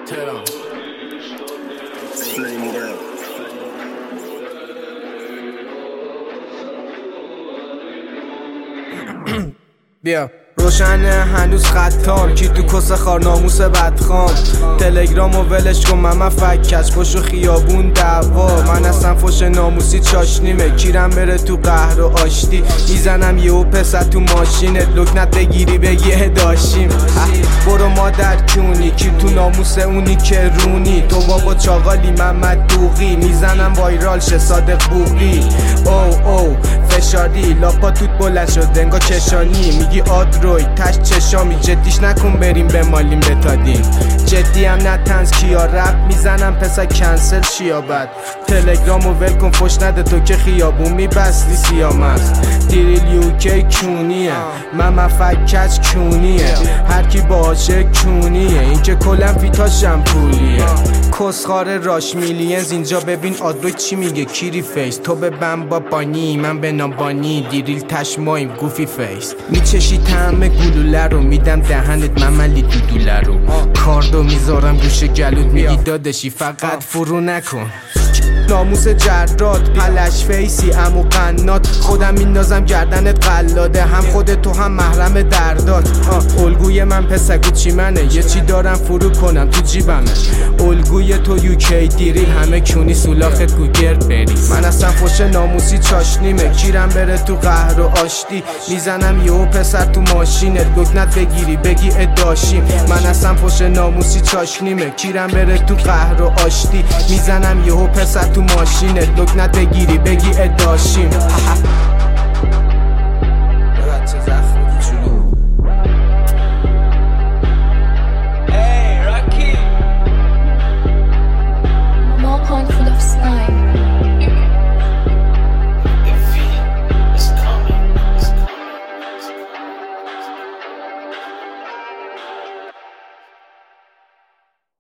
تهران. بیا روشنه هنوز خطام کی تو کس خار ناموس بدخام تلگرامو ولش کن من فکش فش و خیابون دعوا من اصلا فش ناموسی چاشنیمه کیرم بره تو قهر و آشتی میزنم یهو پسر تو ماشینت لکنت بگیری بگی داشیم برو مادر کونی کی تو ناموس اونی که رونی تو بابا چاقالی محمد دوغی میزنم وایرال شه صادق بوقی او فشاری لاپا توت بلند شد انگا کشانی میگی آدروی تش چشامی جدیش نکن بریم بمالیم بتادیم جدی هم نتنز کیا رپ میزنم پسا کنسل شیابت تلگرامو ول کن فش نده تو که خیابون میبستی سیامست دیریل یوکی کونیه من مفکچ کونیه هر کی باشه کونیه این که کلم فیتاشم پولیه کسخار راش میلینز اینجا ببین آدروی چی میگه کیری فیس تو به بم با بانی من به نابانی دیریل تشماییم گوفی فیس میچشی طعم گلوله رو میدم دهنت مملی دودوله رو کاردو میذارم گوش گلوت میگی دادشی فقط فرو نکن ناموس جرات پلش فیسی امو قنات خودم میندازم گردنت قلاده هم خودت تو هم محرم دردات الگوی من پسگو چی منه یه چی دارم فرو کنم تو جیبمه الگوی تو یوکی دیریل همه کونی سولاخت گو گرد بری من اصلا فش ناموسی چاشنیمه کیرم بره تو قهر و آشتی میزنم یهو پسر تو ماشینت لکنت بگیری بگی اداشیم من اصلا فش ناموسی چاشنیمه کیرم بره تو قهر و آشتی میزنم یهو پسر تو ماشینت لکنت بگیری بگی اداشیم